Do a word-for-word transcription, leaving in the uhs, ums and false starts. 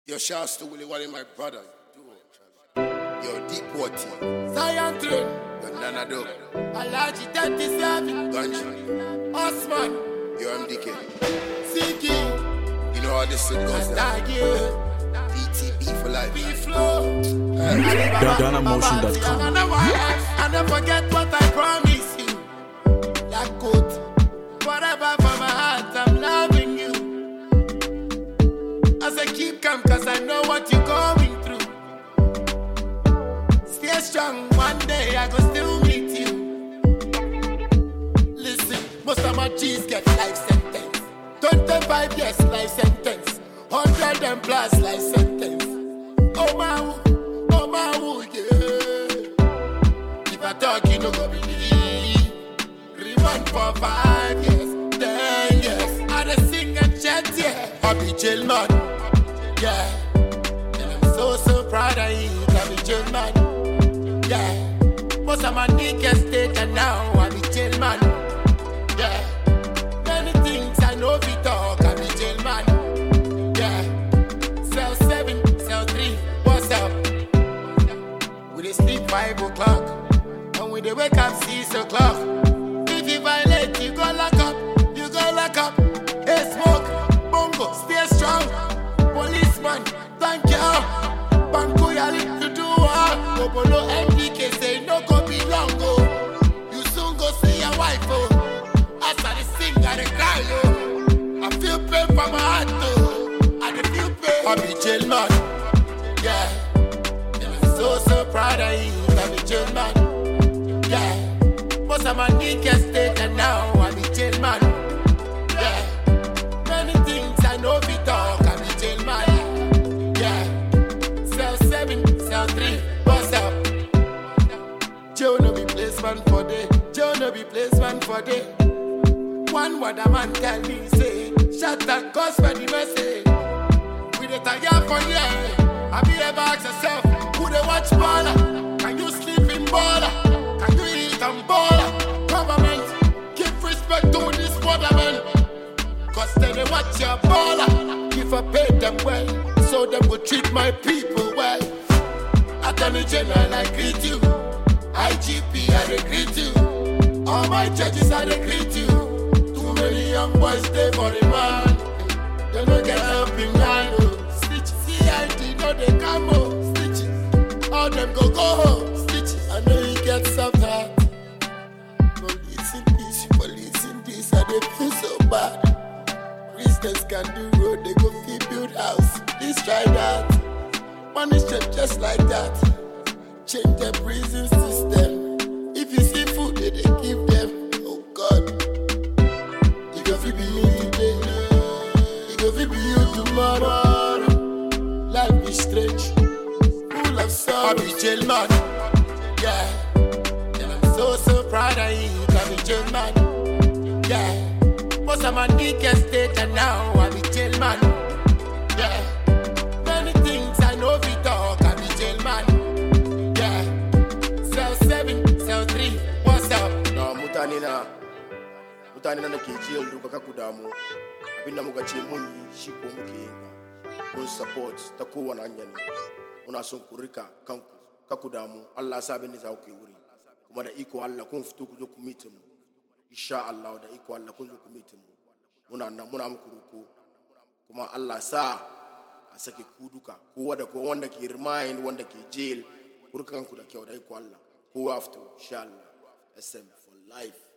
Your shouts to Willie Wally, my brother. Your deep water. Zion Train. Your Nanado. Alaji thirty-seven. Ganji. Osman. Your M D K. Siki. You know how this shit goes down. B T B for life. B-Flow. Ghana Motion dot com. I never forget what I promise you. That quote. Forever from my heart, I'm loving you. As I keep calm, cause I know what you're going through. Stay strong, one day I go still meet you. Listen, most of my G's get life sentence. twenty-five years life sentence. one hundred and plus life sentence. Oh my, oh my, yeah. If I talk, you no go believe. Remand for five years, ten years. I dey sing and chant, yeah. I be jail man, yeah. And I'm so, so proud of it. I be jail man, yeah. Most of my niggas stayed and now I be jail man, yeah. Many things I know we talk, I be jail man, yeah. Cell seven, cell three, what's up? We dey sleep five o'clock, and we dey wake up six o'clock. If you violate, you go lock up, you go lock up. Hey, smoke, bongo, stay strong. Policeman, thank you. Banco yali, you do all. Bobolo M D K say no go be long, oh. You soon go see your wife, oh. As I dey sing, I dey cry, oh. I feel pain from my heart, oh. I dey feel pain. I be jail man, yeah. And I'm so, so proud of you. I be jail man, yeah. Most of my niggas stayed and now I be jail man, yeah. Many things I know we talk, I be jail man, yeah. Cell seven, cell three, what's up? Joe no be placement for day, Joe no be placement for day. One word a man tell me say, shut that cause for the message. We dey tire for you, have you ever asked yourself, who they watch baller? Can you sleep in baller? Can you eat and baller? Government, give respect to this motherman. Cause they dey watch your baller. If I pay them well, so them will treat my people well. Attorney General, I greet you. I G P, I dey greet you. All my judges, I dey greet you. Too many young boys stay for the man. They no get help in line, oh. Stitch, C I D, no they come, oh. Stitch, all them go go home. Stitch, I know you get soft heart. Police in this, police in this, and they feel so bad. Christians can do road, they go feel build house. This try that. Money straight just like that. Change the prison system. If you see food, they, they give them. Oh God. You go feel be you today. You go feel be you tomorrow. Life is strange, full of sorrow. I be jail man, yeah. And I'm so, so proud of it. I be jail man, yeah. Most of my niggas stayed and now I be jail man, yeah. Many things I know we talk, I be jail man, yeah. Cell seven, cell three, what's up? No, mutanina. Mutanina na jail do baka kudamu. Abinda muka chimuni shiko mukiinga. Mun support ta kowane hanya ne. Muna son ku rika kanku kakudamu. Allah sabe ni za ku yi wuri. Kuma da iko Allah kun fito ku zo ku meet mu. Insha Allah da iko Allah kun zo ku meet mu. Muna nan muna muku ruko. Kuma Allah sa a sake ku duka. Kowa da kowa wanda ke remind wanda ke jail. Ku rika kanku da kyau da iko Allah. Kowa fito insha Allah. S M for life.